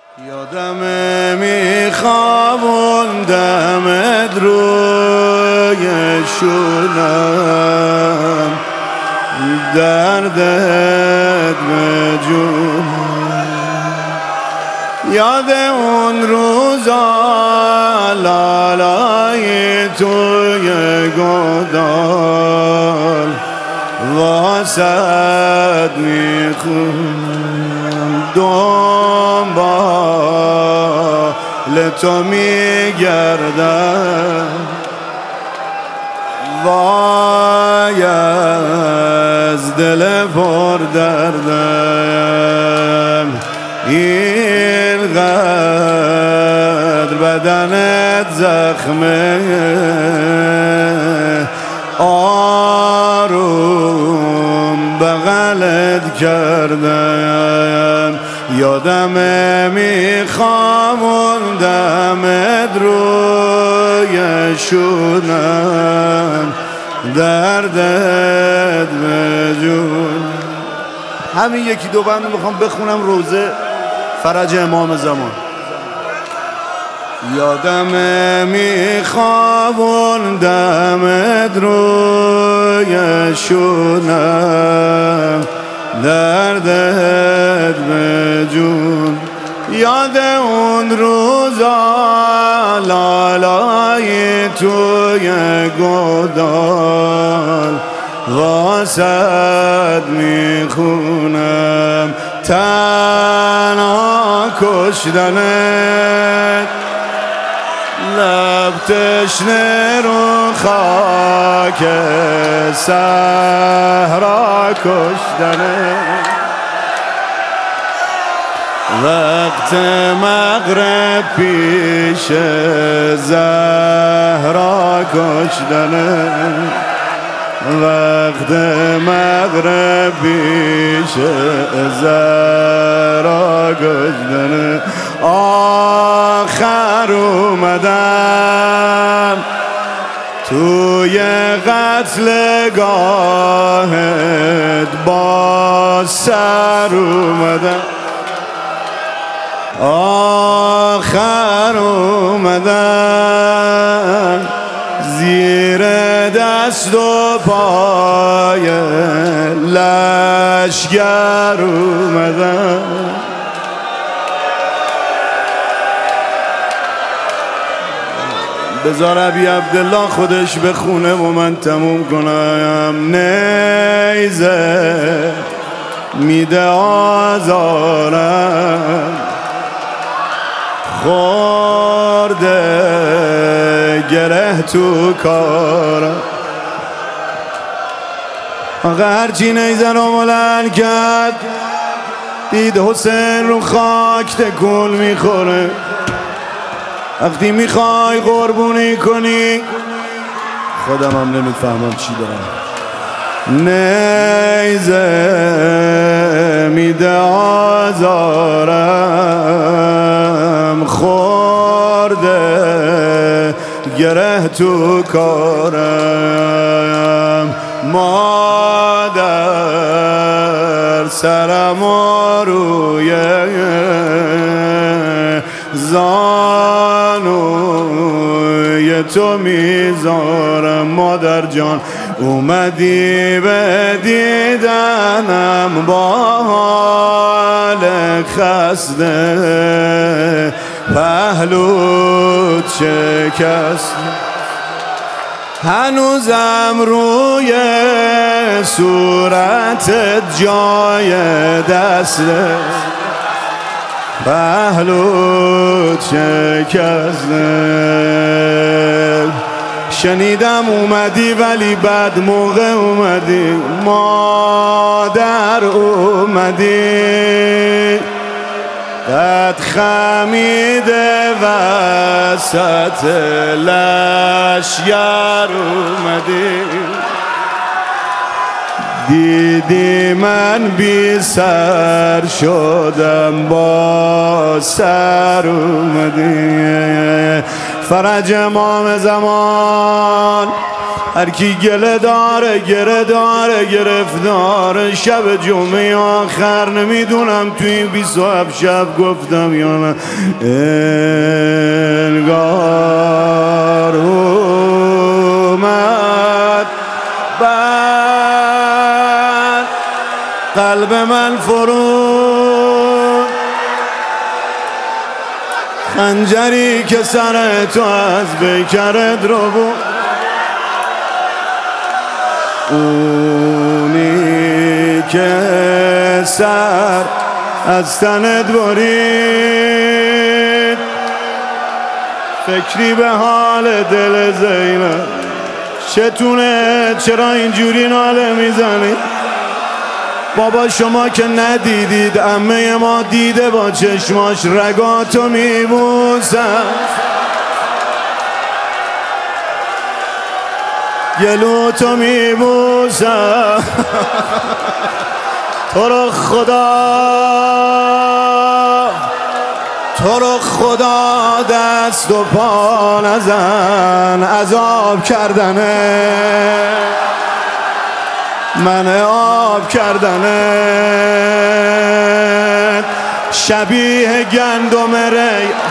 یادمه میخوابوندمت روی شونم، دردت به جونم. یاد اون روزا لالای توی گودال واسد میخونم، دنبال تو میگردم. وای از دل پر دردم، اینقدر بدنت زخمه، آروم بغلت کردم. یادمه میخوابوندمت روی شونم، دردت به جون. همین یکی دو بند میخوام بخونم، روزه فرج امام زمان. یادمه میخوابوندمت روی شونم، دردت به جون. یاد اون روزا لالای توی گودال واسد میخونم، تنها کشتنت، لب تشنه رو خاک صحرا کشتنت، وقت مغرب پیش زهرا کشتنت، وقت مغرب پیش زهرا کشتنت. آخر اومدم توی قتلگاهت، با سر اومدم، آخر اومدم زیر دست و پای لشگر اومدم. بذار ابی عبدالله خودش بخونه و من تموم کنم. نیزه میده آزارم، خورده گره تو کارم. آقا هرچی نیزه رو بلند کرد، دید حسین رو خاک تکون میخوره. وقتی میخوای قربونی کنی، خودم هم نمیفهمم چی دارم. نیزه میده آزارم، خورده گره تو کارم. مادر سرم و روی زانوی تو میذارم. مادر جان اومدی به دیدنم، با حال خسته پهلوت شکست. هنوزم روی صورتت جای دسته، پهلوت شکسته. شنیدم اومدی ولی بد موقع اومدی، مادر اومدی قد خمیده وسط لشگر اومدی. دیدی من بی سر شدم، با سر اومدی. فرج امام زمان هر کی گله داره گرفتار شب جمعه آخر نمیدونم توی 27 شب گفتم یا نه انگار اومد بعد قلب من فرود خنجری که سر تو از پیکرت رو بود اونی که سر از تنت برید فکری به حال دل زینب چتونه چرا اینجوری ناله میزنید بابا شما که ندیدید عمه ما دیده با چشماش رگاتو میبوسم گلوتو میبوسم تو رو خدا دست و پا نزن عذاب کردنه من آب کردنه شبیه گندم ری